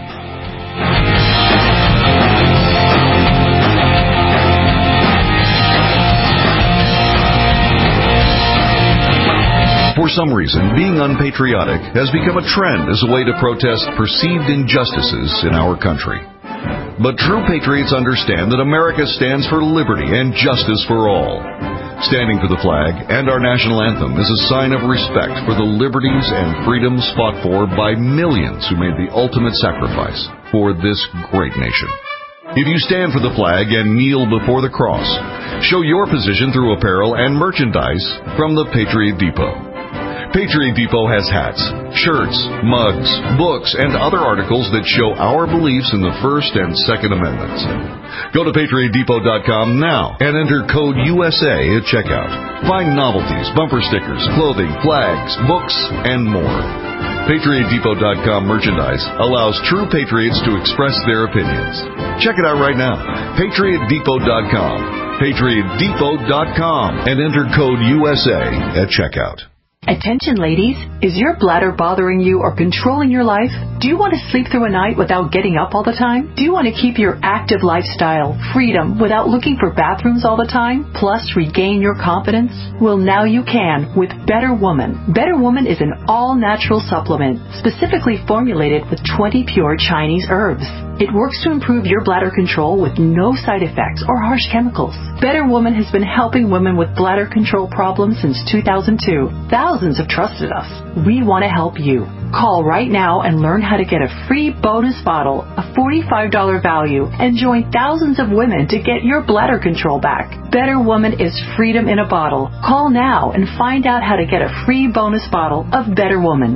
For some reason, being unpatriotic has become a trend as a way to protest perceived injustices in our country. But true patriots understand that America stands for liberty and justice for all. Standing for the flag and our national anthem is a sign of respect for the liberties and freedoms fought for by millions who made the ultimate sacrifice for this great nation. If you stand for the flag and kneel before the cross, show your position through apparel and merchandise from the Patriot Depot. Patriot Depot has hats, shirts, mugs, books, and other articles that show our beliefs in the First and Second Amendments. Go to PatriotDepot.com now and enter code USA at checkout. Find novelties, bumper stickers, clothing, flags, books, and more. PatriotDepot.com merchandise allows true patriots to express their opinions. Check it out right now. PatriotDepot.com. PatriotDepot.com and enter code USA at checkout. Attention ladies, is your bladder bothering you or controlling your life? Do you want to sleep through a night without getting up all the time? Do you want to keep your active lifestyle, freedom, without looking for bathrooms all the time, plus regain your confidence? Well, now you can with Better Woman. Better Woman is an all-natural supplement specifically formulated with 20 pure Chinese herbs. It works to improve your bladder control with no side effects or harsh chemicals. Better Woman has been helping women with bladder control problems since 2002. Thousands have trusted us. We want to help you. Call right now and learn how to get a free bonus bottle, a $45 value, and join thousands of women to get your bladder control back. Better Woman is freedom in a bottle. Call now and find out how to get a free bonus bottle of Better Woman.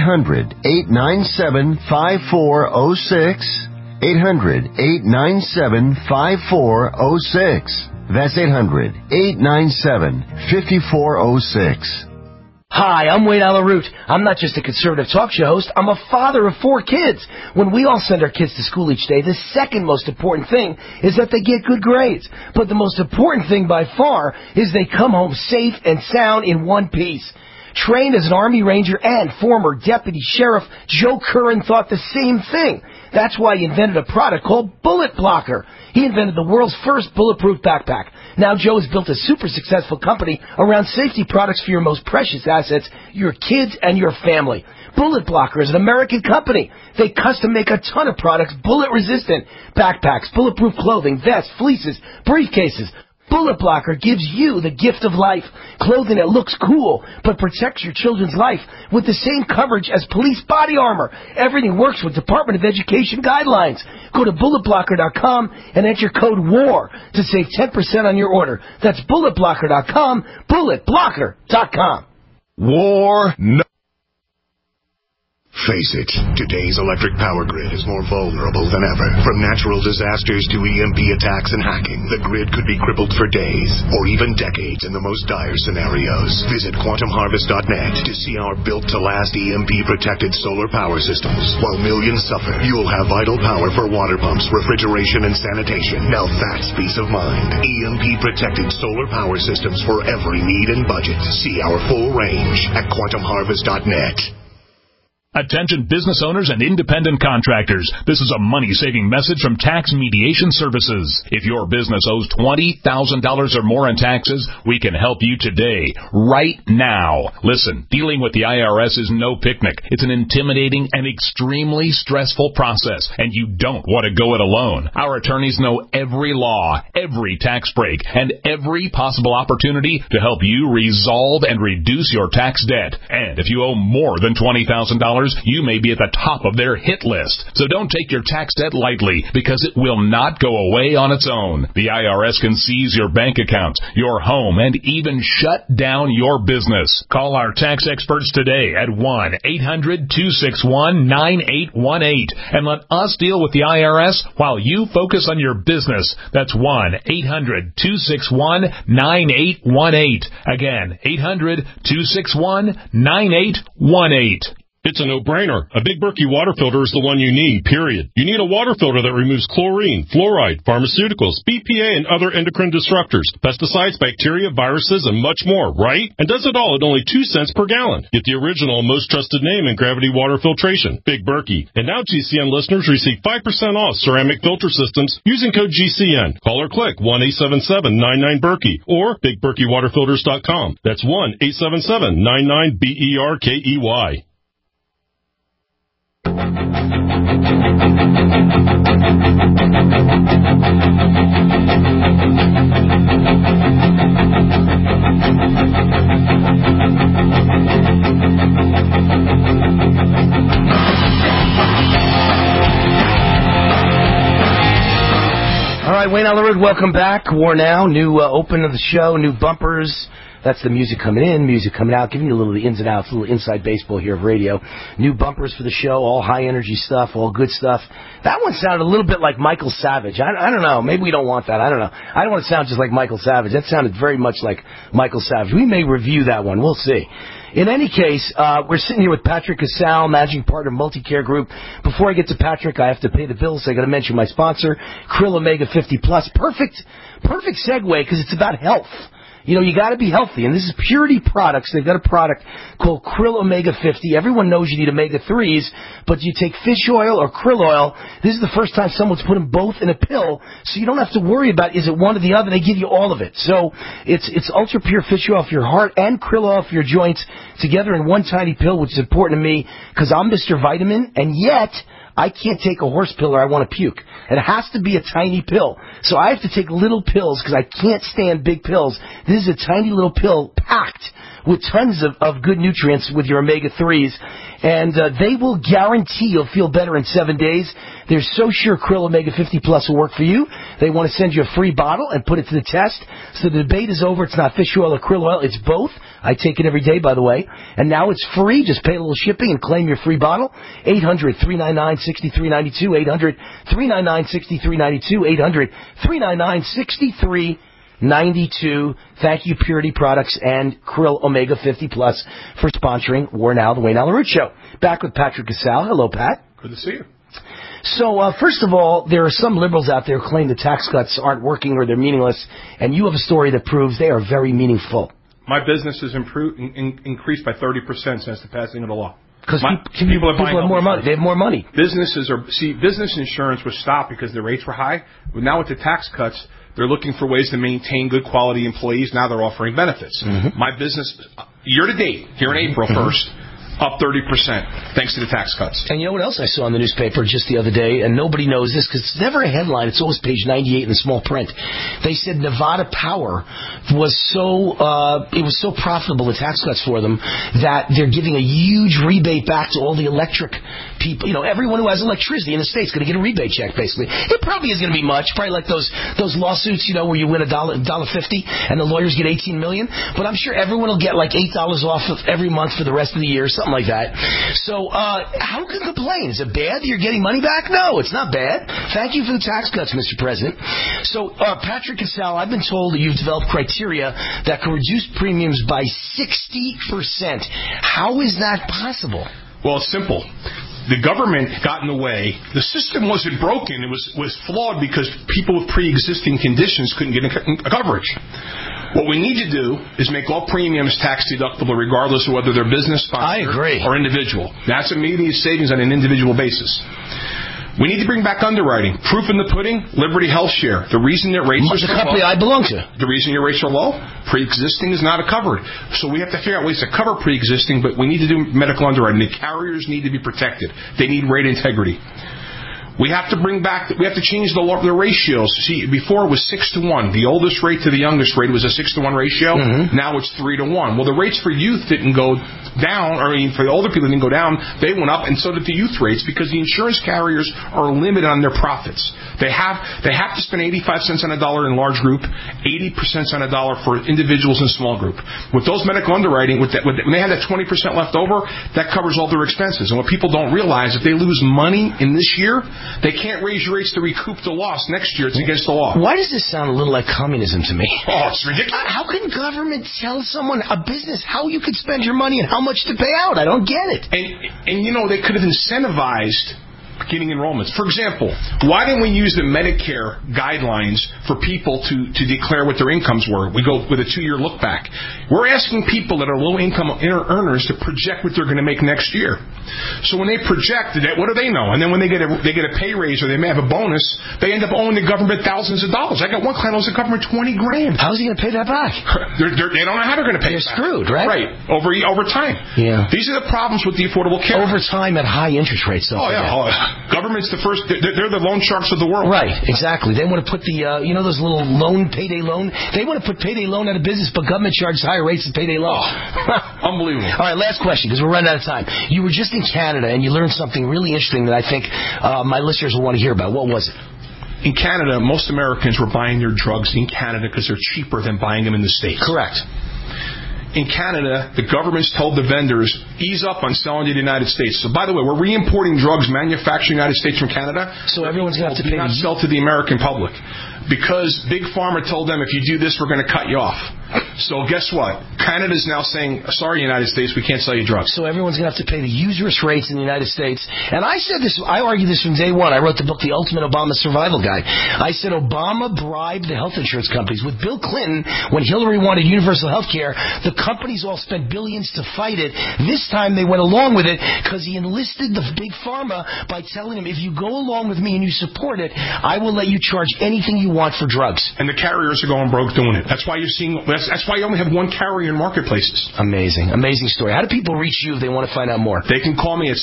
800-897-5406. 800-897-5406. That's 800-897-5406. Hi, I'm Wayne Allyn Root. I'm not just a conservative talk show host. I'm a father of 4 kids. When we all send our kids to school each day, the second most important thing is that they get good grades. But the most important thing by far is they come home safe and sound in one piece. Trained as an Army Ranger and former Deputy Sheriff, Joe Curran thought the same thing. That's why he invented a product called Bullet Blocker. He invented the world's first bulletproof backpack. Now Joe has built a super successful company around safety products for your most precious assets, your kids and your family. Bullet Blocker is an American company. They custom make a ton of products bullet resistant. Backpacks, bulletproof clothing, vests, fleeces, briefcases. Bullet Blocker gives you the gift of life. Clothing that looks cool, but protects your children's life with the same coverage as police body armor. Everything works with Department of Education guidelines. Go to BulletBlocker.com and enter code WAR to save 10% on your order. That's BulletBlocker.com, BulletBlocker.com. War No. Face it, today's electric power grid is more vulnerable than ever. From natural disasters to EMP attacks and hacking, the grid could be crippled for days or even decades in the most dire scenarios. Visit quantumharvest.net to see our built-to-last EMP-protected solar power systems. While millions suffer, you'll have vital power for water pumps, refrigeration, and sanitation. Now that's peace of mind. EMP-protected solar power systems for every need and budget. See our full range at quantumharvest.net. Attention business owners and independent contractors. This is a money-saving message from Tax Mediation Services. If your business owes $20,000 or more in taxes, we can help you today, right now. Listen, dealing with the IRS is no picnic. It's an intimidating and extremely stressful process, and you don't want to go it alone. Our attorneys know every law, every tax break, and every possible opportunity to help you resolve and reduce your tax debt. And if you owe more than $20,000, you may be at the top of their hit list. So don't take your tax debt lightly, because it will not go away on its own. The IRS can seize your bank accounts, your home, and even shut down your business. Call our tax experts today at 1-800-261-9818 and let us deal with the IRS while you focus on your business. That's 1-800-261-9818. Again, 800-261-9818. It's a no-brainer. A Big Berkey water filter is the one you need, period. You need a water filter that removes chlorine, fluoride, pharmaceuticals, BPA, and other endocrine disruptors, pesticides, bacteria, viruses, and much more, right? And does it all at only 2 cents per gallon. Get the original and most trusted name in gravity water filtration, Big Berkey. And now GCN listeners receive 5% off ceramic filter systems using code GCN. Call or click 1-877-99-BERKEY or BigBerkeyWaterFilters.com. That's 1-877-99-BERKEY. All right, Wayne Allyn Root, welcome back. War Now, new open of the show, new bumpers. That's the music coming in, music coming out, giving you a little of the ins and outs, a little inside baseball here of radio. New bumpers for the show, all high-energy stuff, all good stuff. That one sounded a little bit like Michael Savage. I don't know. Maybe we don't want that. I don't know. I don't want to sound just like Michael Savage. That sounded very much like Michael Savage. We may review that one. We'll see. In any case, we're sitting here with Patrick Casale, managing partner of Multicare Group. Before I get to Patrick, I have to pay the bills. I got to mention my sponsor, Krill Omega 50 Plus. Perfect segue because it's about health. You know, you got to be healthy, and this is Purity Products. They've got a product called Krill Omega 50. Everyone knows you need omega-3s, but you take fish oil or krill oil. This is the first time someone's put them both in a pill, so you don't have to worry about is it one or the other. They give you all of it. So it's ultra pure fish oil for your heart and krill oil for your joints together in one tiny pill, which is important to me because I'm Mr. Vitamin, and yet I can't take a horse pill or I want to puke. It has to be a tiny pill. So I have to take little pills because I can't stand big pills. This is a tiny little pill packed with tons of good nutrients with your omega-3s. And they will guarantee you'll feel better in 7 days. They're so sure Krill Omega 50 Plus will work for you. They want to send you a free bottle and put it to the test. So the debate is over. It's not fish oil or krill oil. It's both. I take it every day, by the way. And now it's free. Just pay a little shipping and claim your free bottle. 800-399-6392. 800-399-6392. 800-399-6392. Thank you, Purity Products and Krill Omega 50 Plus for sponsoring War Now, the Wayne Allyn Root Show. Back with Patrick Casale. Hello, Pat. Good to see you. So, first of all, there are some liberals out there who claim the tax cuts aren't working or they're meaningless, and you have a story that proves they are very meaningful. My business has increased by 30% since the passing of the law. Because people have more money. They have more money. Business insurance was stopped because the rates were high. But now with the tax cuts, they're looking for ways to maintain good quality employees. Now they're offering benefits. Mm-hmm. My business, year to date, here in April 1st, up 30%, thanks to the tax cuts. And you know what else I saw in the newspaper just the other day, and nobody knows this because it's never a headline. It's always page 98 in the small print. They said Nevada Power was so profitable, the tax cuts for them, that they're giving a huge rebate back to all the electric people. Everyone who has electricity in the state's going to get a rebate check, basically. It probably isn't going to be much, probably like those lawsuits, where you win $1.50 and the lawyers get $18 million. But I'm sure everyone will get like $8 off of every month for the rest of the year, something like that. So how can you complain? Is it bad that you're getting money back? No, it's not bad. Thank you for the tax cuts, Mr. President. So, Patrick Casale, I've been told that you've developed criteria that can reduce premiums by 60%. How is that possible? Well, it's simple. The government got in the way. The system wasn't broken. It was flawed because people with pre-existing conditions couldn't get coverage. What we need to do is make all premiums tax deductible regardless of whether they're business sponsored or individual. That's immediate savings on an individual basis. We need to bring back underwriting. Proof in the pudding, Liberty Health Share. The reason that rates are so low. The company I belong to. The reason your rates are low, pre-existing is not covered. So we have to figure out ways to cover pre-existing, but we need to do medical underwriting. The carriers need to be protected. They need rate integrity. We have to change the ratios. See, before it was 6-to-1. The oldest rate to the youngest rate was a 6-to-1 ratio. Mm-hmm. Now it's 3-to-1. Well, the rates for youth didn't go down, for the older people didn't go down. They went up, and so did the youth rates because the insurance carriers are limited on their profits. They have to spend 85 cents on a dollar in large group, 80 cents on a dollar for individuals in small group. With those medical underwriting, when they have that 20% left over, that covers all their expenses. And what people don't realize, if they lose money in this year, they can't raise your rates to recoup the loss next year. It's against the law. Why does this sound a little like communism to me? Oh, it's ridiculous. How can government tell someone, a business, how you could spend your money and how much to pay out? I don't get it. And they could have incentivized beginning enrollments. For example, why didn't we use the Medicare guidelines for people to declare what their incomes were? We go with a 2-year look back. We're asking people that are low-income earners to project what they're going to make next year. So when they project, what do they know? And then when they get a pay raise or they may have a bonus, they end up owing the government thousands of dollars. I got one client who owes the government $20,000. How's he going to pay that back? They don't know how they're going to pay it back. They're screwed, right? Right. Over time. Yeah. These are the problems with the Affordable Care. Over time at high interest rates. Oh, yeah. Government's the first, they're the loan sharks of the world. Right, exactly. They want to put those little payday loan, they want to put payday loan out of business, but government charges higher rates than payday loan. Unbelievable. All right, last question, because we're running out of time. You were just in Canada, and you learned something really interesting that I think my listeners will want to hear about. What was it? In Canada, most Americans were buying their drugs in Canada because they're cheaper than buying them in the States. Correct. In Canada, the government's told the vendors, ease up on selling to the United States. So, by the way, we're re-importing drugs manufactured in the United States from Canada. So everyone's going to have to pay. Do not sell to the American public. Because Big Pharma told them, if you do this, we're going to cut you off. So guess what? Canada's now saying, sorry, United States, we can't sell you drugs. So everyone's going to have to pay the usurious rates in the United States. And I said this, I argued this from day one. I wrote the book, The Ultimate Obama Survival Guide. I said Obama bribed the health insurance companies. With Bill Clinton, when Hillary wanted universal health care, the companies all spent billions to fight it. This time they went along with it because he enlisted the Big Pharma by telling them, if you go along with me and you support it, I will let you charge anything you want for drugs. And the carriers are going broke doing it. That's why you're seeing. That's why you only have one carrier in marketplaces. Amazing story. How do people reach you if they want to find out more? They can call me at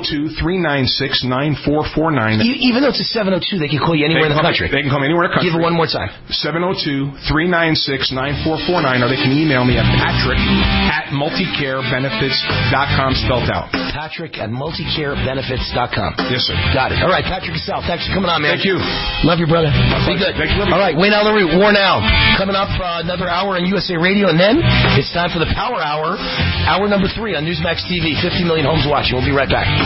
702-396-9449. Even though it's a 702, they can call you anywhere in the country. They can call me anywhere in the country. Give it one more time. 702-396-9449, or they can email me at patrick@multicarebenefits.com, spelled out. Patrick@multicarebenefits.com. Yes, sir. Got it. All right, Patrick Casale, thanks for coming on, man. Thank you. Love you, brother. Be good. Thank you. All right, Wayne Ellery, War Now. Coming up, another hour on USA Radio, and then it's time for the Power Hour, hour number 3 on Newsmax TV. 50 million homes watching. We'll be right back.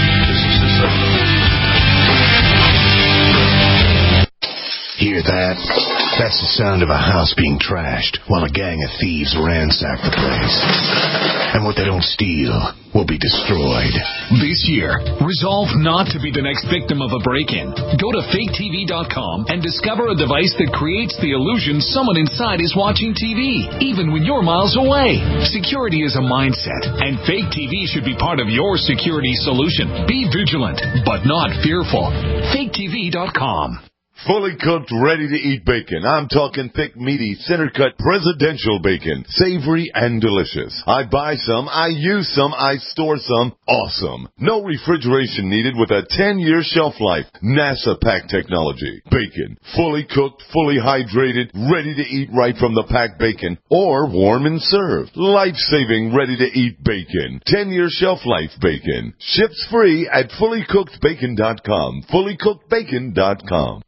Hear that? That's the sound of a house being trashed while a gang of thieves ransack the place. And what they don't steal will be destroyed. This year, resolve not to be the next victim of a break-in. Go to faketv.com and discover a device that creates the illusion someone inside is watching TV, even when you're miles away. Security is a mindset, and Fake TV should be part of your security solution. Be vigilant, but not fearful. faketv.com. Fully cooked, ready-to-eat bacon. I'm talking thick, meaty, center-cut presidential bacon. Savory and delicious. I buy some, I use some, I store some. Awesome. No refrigeration needed with a 10-year shelf life. NASA pack technology. Bacon. Fully cooked, fully hydrated, ready to eat right from the packed bacon. Or warm and served. Life-saving, ready-to-eat bacon. 10-year shelf life bacon. Ships free at fullycookedbacon.com. Fullycookedbacon.com.